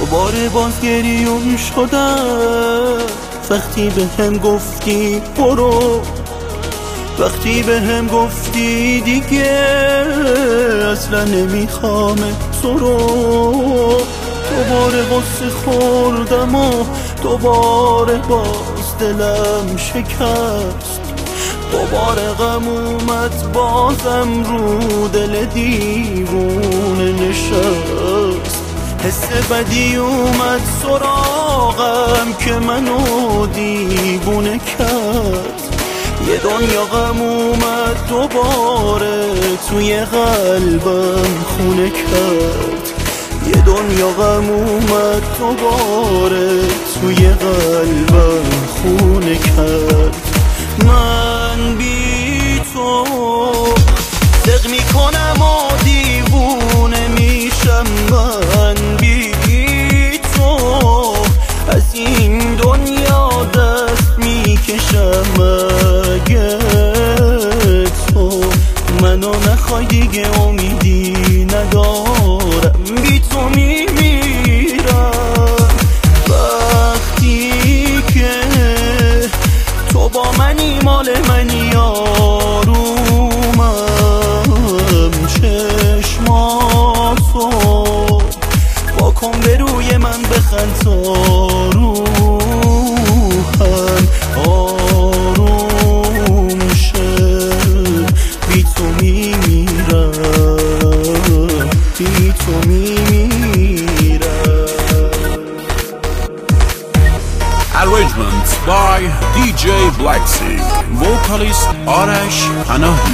دوباره باز گریون شدم وقتی به هم گفتی برو، وقتی به هم گفتی دیگه اصلا نمیخوام تو رو. دوباره غصه خوردم و دوباره باز دلم شکست، دوباره غم اومد بازم رو دل دیوونه نشست. حس بدی اومد سراغم که منو دیوونه کرد، یه دنیا غم اومد دوباره توی قلبم خونه کرد، یه دنیا غم اومد دوباره توی قلبم خونه کرد. من بی تو دق میکنم و دیوونه میشم، من بی تو از این دنیا دست میکشم. اگه تو منو نخوای دیگه امیدی ندارم، بی تو میمیرم. وقتی که تو با منی مال منی آرومم، چشماتو واکن به روی من بخند تا روحم آروم شه. بی تو میمیرم، بی تو میمیرم. Arrangement by DJ Black Sea, vocalist Arash Panahi.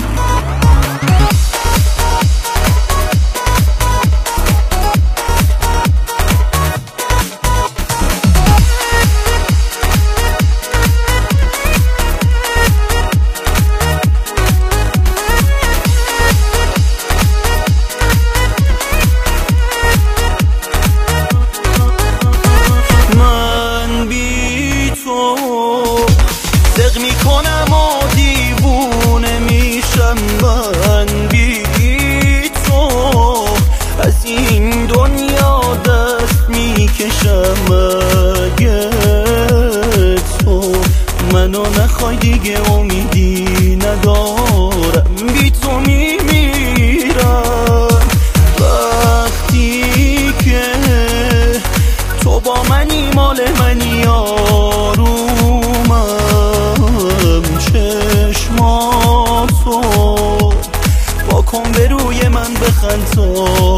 دق میکنم و دیوونه میشم، من بی تو از این دنیا دست میکشم. اگه تو منو نخوای دیگه امیدی ندارم، بی تو میمیرم. وقتی که تو با منی مال منی آرومم، چشماتو واکن به روی من بخند تا